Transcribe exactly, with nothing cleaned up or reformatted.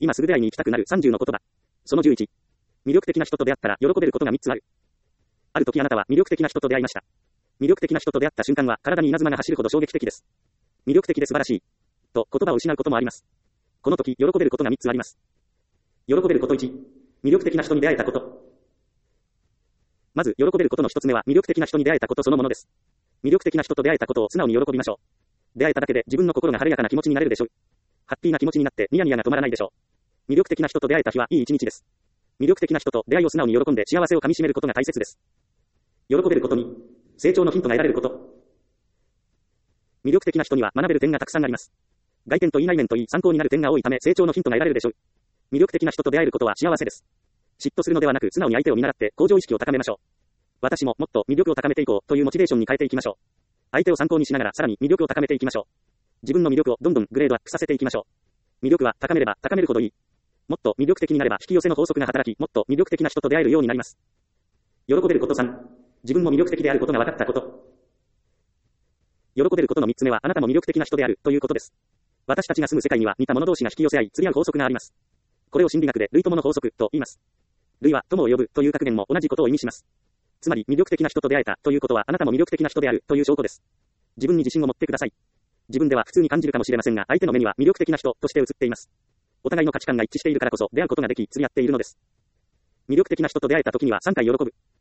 今すぐ出会いに行きたくなるさんじゅうの言葉。そのじゅういち。魅力的な人と出会ったら喜べることがみっつある。ある時あなたは魅力的な人と出会いました。魅力的な人と出会った瞬間は体に稲妻が走るほど衝撃的です。魅力的で素晴らしい。と言葉を失うこともあります。この時喜べることがみっつあります。喜べることいち。魅力的な人に出会えたこと。まず喜べることの一つ目は魅力的な人に出会えたことそのものです。魅力的な人と出会えたことを素直に喜びましょう。出会えただけで自分の心が晴れやかな気持ちになれるでしょう。ハッピーな気持ちになってニヤニヤが止まらないでしょう。魅力的な人と出会えた日はいい一日です。魅力的な人と出会いを素直に喜んで幸せをかみしめることが大切です。喜べることに、成長のヒントが得られること。魅力的な人には学べる点がたくさんあります。外見といい内面といい参考になる点が多いため成長のヒントが得られるでしょう。魅力的な人と出会えることは幸せです。嫉妬するのではなく素直に相手を見習って向上意識を高めましょう。私ももっと魅力を高めていこうというモチベーションに変えていきましょう。相手を参考にしながらさらに魅力を高めていきましょう。自分の魅力をどんどんグレードアップさせていきましょう。魅力は高めれば高めるほどいい。もっと魅力的になれば引き寄せの法則が働き、もっと魅力的な人と出会えるようになります。喜べることさん。自分も魅力的であることが分かったこと。喜べることのみっつめはあなたも魅力的な人であるということです。私たちが住む世界には似た者同士が引き寄せ合い釣り合う法則があります。これを心理学で類友の法則と言います。類は友を呼ぶという格言も同じことを意味します。つまり魅力的な人と出会えたということはあなたも魅力的な人であるという証拠です。自分に自信を持ってください。自分では普通に感じるかもしれませんが相手の目には魅力的な人として映っています。お互いの価値観が一致しているからこそ出会うことができ釣り合っているのです。魅力的な人と出会えた時にはさんかい喜ぶ。